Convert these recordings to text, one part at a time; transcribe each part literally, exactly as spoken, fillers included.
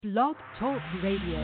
Blog Talk Radio.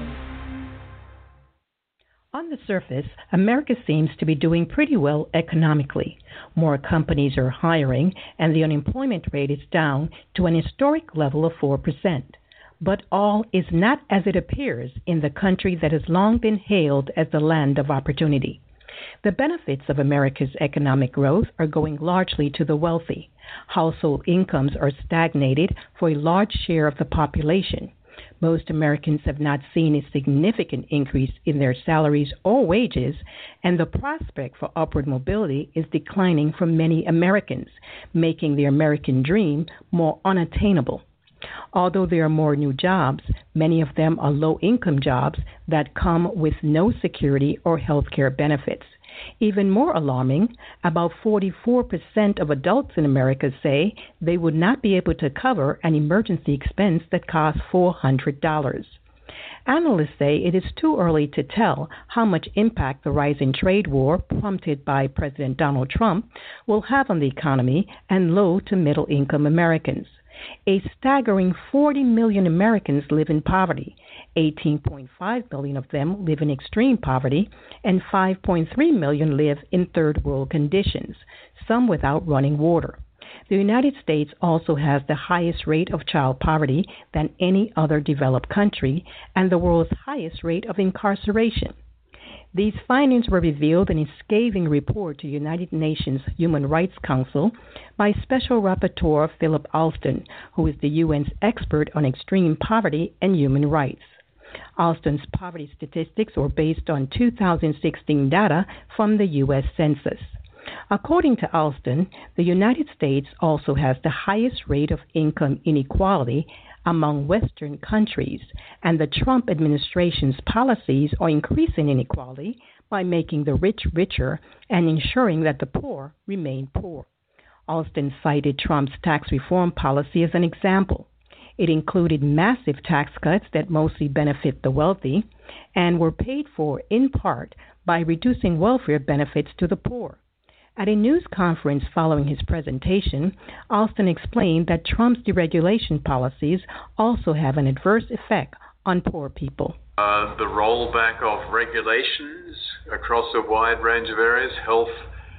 On the surface, America seems to be doing pretty well economically. More companies are hiring, and the unemployment rate is down to an historic level of four percent. But all is not as it appears in the country that has long been hailed as the land of opportunity. The benefits of America's economic growth are going largely to the wealthy. Household incomes are stagnated for a large share of the population. Most Americans have not seen a significant increase in their salaries or wages, and the prospect for upward mobility is declining for many Americans, making the American dream more unattainable. Although there are more new jobs, many of them are low-income jobs that come with no security or health care benefits. Even more alarming, about forty-four percent of adults in America say they would not be able to cover an emergency expense that costs four hundred dollars. Analysts say it is too early to tell how much impact the rising trade war prompted by President Donald Trump will have on the economy and low to middle income Americans. A staggering forty million Americans live in poverty. eighteen point five million of them live in extreme poverty, and five point three million live in third world conditions, some without running water. The United States also has the highest rate of child poverty than any other developed country and the world's highest rate of incarceration. These findings were revealed in a scathing report to United Nations Human Rights Council by Special Rapporteur Philip Alston, who is the U N's expert on extreme poverty and human rights. Alston's poverty statistics were based on two thousand sixteen data from the U S Census. According to Alston, the United States also has the highest rate of income inequality among Western countries, and the Trump administration's policies are increasing inequality by making the rich richer and ensuring that the poor remain poor. Alston cited Trump's tax reform policy as an example. It included massive tax cuts that mostly benefit the wealthy and were paid for in part by reducing welfare benefits to the poor. At a news conference following his presentation, Alston explained that Trump's deregulation policies also have an adverse effect on poor people. Uh, the rollback of regulations across a wide range of areas, health,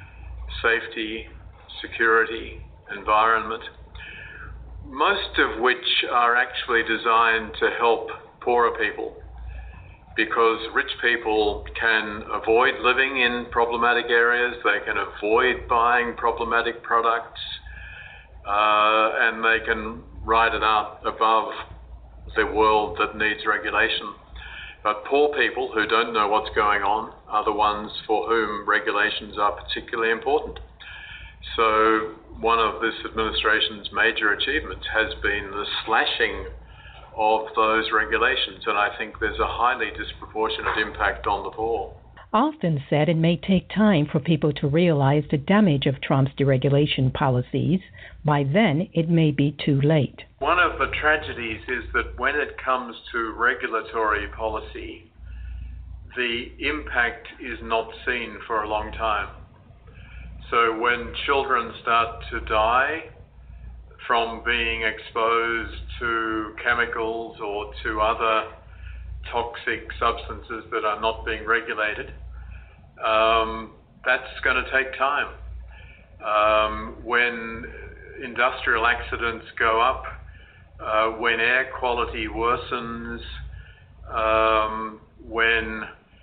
safety, security, environment, most of which are actually designed to help poorer people, because rich people can avoid living in problematic areas, they can avoid buying problematic products, uh, and they can ride it out above the world that needs regulation. But poor people who don't know what's going on are the ones for whom regulations are particularly important. So one of this administration's major achievements has been the slashing of those regulations, and I think there's a highly disproportionate impact on the poor. Alston said it may take time for people to realize the damage of Trump's deregulation policies. By then, it may be too late. One of the tragedies is that when it comes to regulatory policy, the impact is not seen for a long time. So when children start to die from being exposed to chemicals or to other toxic substances that are not being regulated, um, that's going to take time. Um, when industrial accidents go up, uh, when air quality worsens, um, when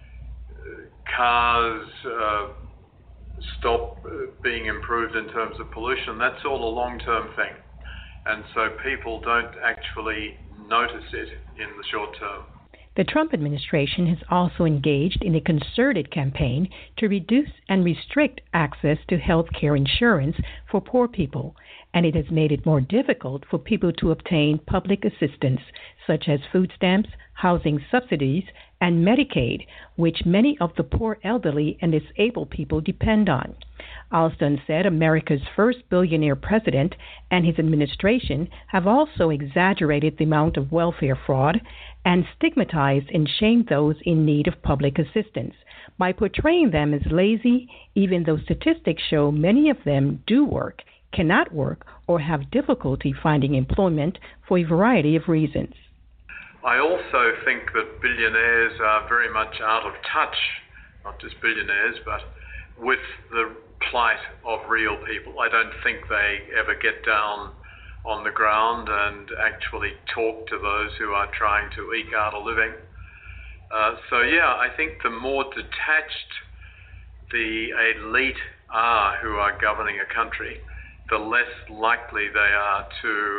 cars uh, stop being improved in terms of pollution, that's all a long-term thing. And so people don't actually notice it in the short term. The Trump administration has also engaged in a concerted campaign to reduce and restrict access to health care insurance for poor people, and it has made it more difficult for people to obtain public assistance, such as food stamps, housing subsidies, and Medicaid, which many of the poor elderly and disabled people depend on. Alston said America's first billionaire president and his administration have also exaggerated the amount of welfare fraud and stigmatized and shamed those in need of public assistance by portraying them as lazy, even though statistics show many of them do work, cannot work, or have difficulty finding employment for a variety of reasons. I also think that billionaires are very much out of touch, not just billionaires, but with the plight of real people. I don't think they ever get down on the ground and actually talk to those who are trying to eke out a living. Uh, so yeah, I think the more detached the elite are who are governing a country, the less likely they are to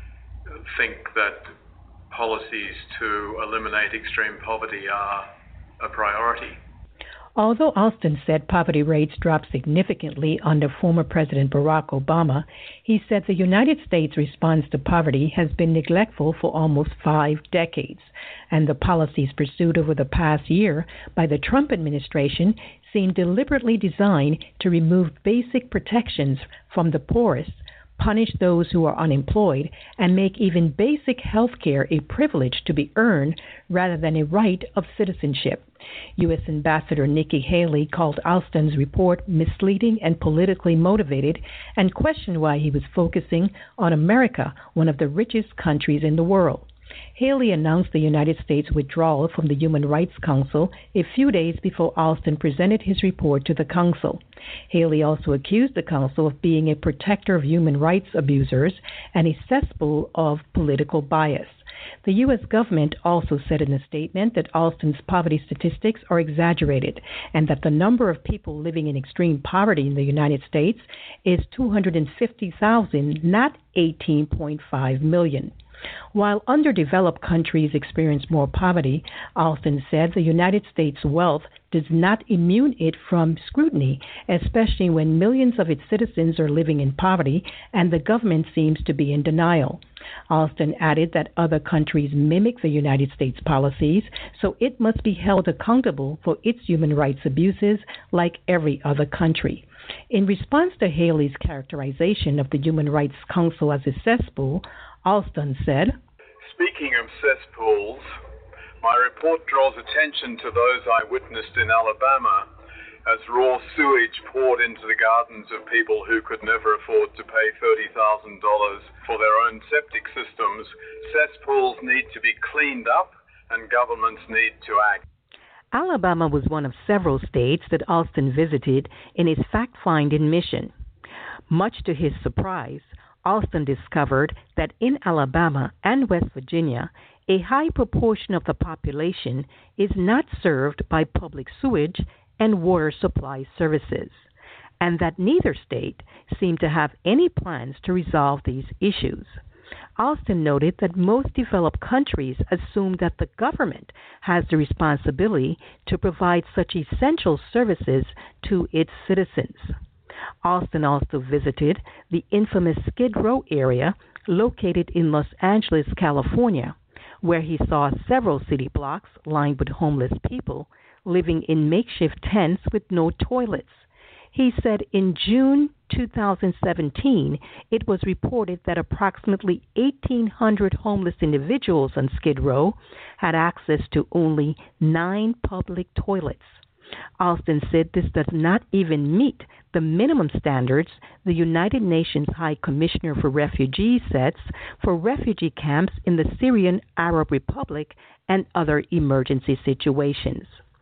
think that policies to eliminate extreme poverty are a priority. Although Alston said poverty rates dropped significantly under former President Barack Obama, he said the United States' response to poverty has been neglectful for almost five decades, and the policies pursued over the past year by the Trump administration seem deliberately designed to remove basic protections from the poorest, punish those who are unemployed, and make even basic health care a privilege to be earned rather than a right of citizenship. U S Ambassador Nikki Haley called Alston's report misleading and politically motivated and questioned why he was focusing on America, one of the richest countries in the world. Haley announced the United States' withdrawal from the Human Rights Council a few days before Alston presented his report to the Council. Haley also accused the Council of being a protector of human rights abusers and a cesspool of political bias. The U S government also said in a statement that Alston's poverty statistics are exaggerated and that the number of people living in extreme poverty in the United States is two hundred fifty thousand, not eighteen point five million. While underdeveloped countries experience more poverty, Alston said the United States' wealth does not immune it from scrutiny, especially when millions of its citizens are living in poverty and the government seems to be in denial. Alston added that other countries mimic the United States policies, so it must be held accountable for its human rights abuses like every other country. In response to Haley's characterization of the Human Rights Council as a cesspool, Alston said, "Speaking of cesspools, my report draws attention to those I witnessed in Alabama as raw sewage poured into the gardens of people who could never afford to pay thirty thousand dollars for their own septic systems. Cesspools need to be cleaned up and governments need to act." Alabama was one of several states that Alston visited in his fact-finding mission. Much to his surprise, Alston discovered that in Alabama and West Virginia, a high proportion of the population is not served by public sewage and water supply services, and that neither state seemed to have any plans to resolve these issues. Alston noted that most developed countries assume that the government has the responsibility to provide such essential services to its citizens. Alston also visited the infamous Skid Row area located in Los Angeles, California, where he saw several city blocks lined with homeless people living in makeshift tents with no toilets. He said in June two thousand seventeen, it was reported that approximately eighteen hundred homeless individuals on Skid Row had access to only nine public toilets. Alston said this does not even meet the minimum standards the United Nations High Commissioner for Refugees sets for refugee camps in the Syrian Arab Republic and other emergency situations.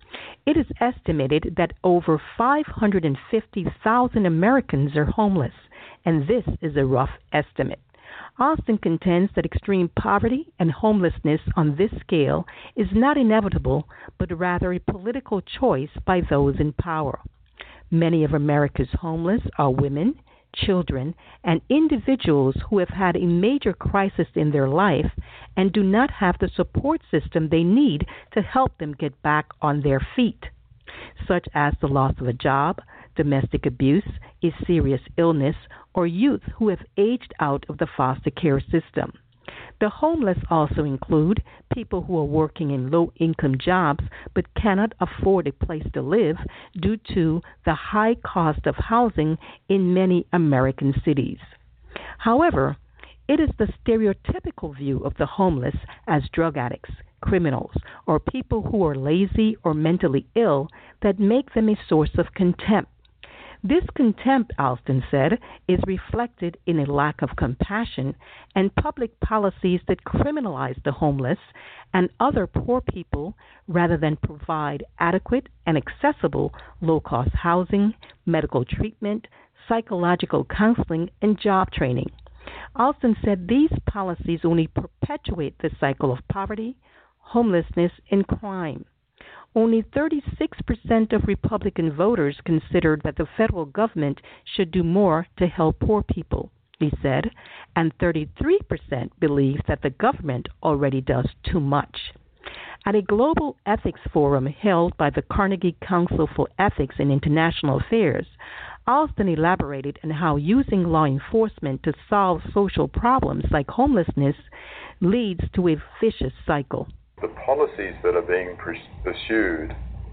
It is estimated that over five hundred fifty thousand Americans are homeless, and this is a rough estimate. Alston contends that extreme poverty and homelessness on this scale is not inevitable, but rather a political choice by those in power. Many of America's homeless are women, children, and individuals who have had a major crisis in their life and do not have the support system they need to help them get back on their feet, such as the loss of a job, domestic abuse, a serious illness, or youth who have aged out of the foster care system. The homeless also include people who are working in low-income jobs but cannot afford a place to live due to the high cost of housing in many American cities. However, it is the stereotypical view of the homeless as drug addicts, criminals, or people who are lazy or mentally ill that make them a source of contempt. This contempt, Alston said, is reflected in a lack of compassion and public policies that criminalize the homeless and other poor people rather than provide adequate and accessible low-cost housing, medical treatment, psychological counseling, and job training. Alston said these policies only perpetuate the cycle of poverty, homelessness, and crime. Only thirty-six percent of Republican voters considered that the federal government should do more to help poor people, he said, and thirty-three percent believe that the government already does too much. At a global ethics forum held by the Carnegie Council for Ethics in International Affairs, Alston elaborated on how using law enforcement to solve social problems like homelessness leads to a vicious cycle. The policies that are being pursued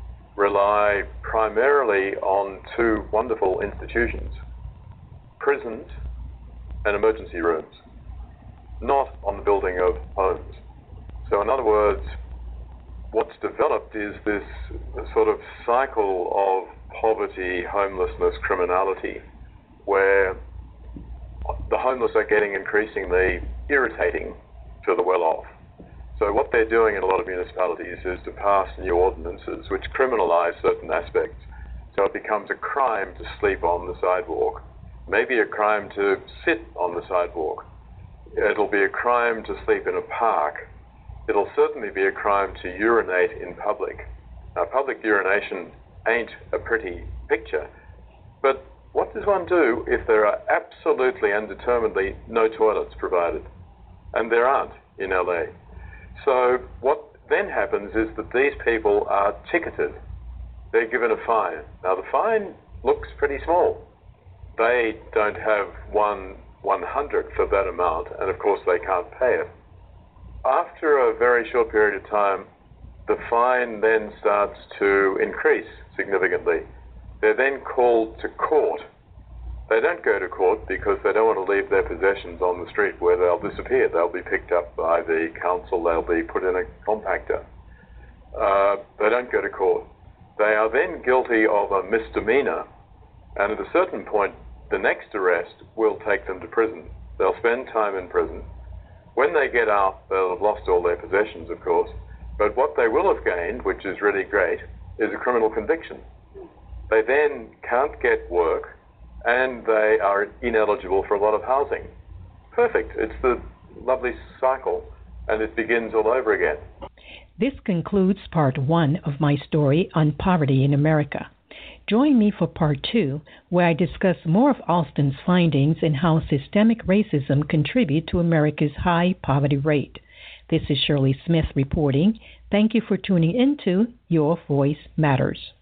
rely primarily on two wonderful institutions, prisons and emergency rooms, not on the building of homes. So in other words, what's developed is this sort of cycle of poverty, homelessness, criminality, where the homeless are getting increasingly irritating to the well-off. So what they're doing in a lot of municipalities is to pass new ordinances which criminalize certain aspects. So it becomes a crime to sleep on the sidewalk, maybe a crime to sit on the sidewalk. It'll be a crime to sleep in a park. It'll certainly be a crime to urinate in public. Now, public urination ain't a pretty picture, but what does one do if there are absolutely and determinedly no toilets provided? And there aren't in L A. So what then happens is that these people are ticketed. They're given a fine. Now, the fine looks pretty small. They don't have one one-hundredth of that amount, and of course they can't pay it. After a very short period of time, the fine then starts to increase significantly. They're then called to court. They don't go to court because they don't want to leave their possessions on the street where they'll disappear. They'll be picked up by the council. They'll be put in a compactor. Uh, they don't go to court. They are then guilty of a misdemeanor, and at a certain point, the next arrest will take them to prison. They'll spend time in prison. When they get out, they'll have lost all their possessions, of course, but what they will have gained, which is really great, is a criminal conviction. They then can't get work, and they are ineligible for a lot of housing. Perfect. It's the lovely cycle, and it begins all over again. This concludes part one of my story on poverty in America. Join me for part two, where I discuss more of Alston's findings and how systemic racism contributes to America's high poverty rate. This is Shirley Smith reporting. Thank you for tuning into Your Voice Matters.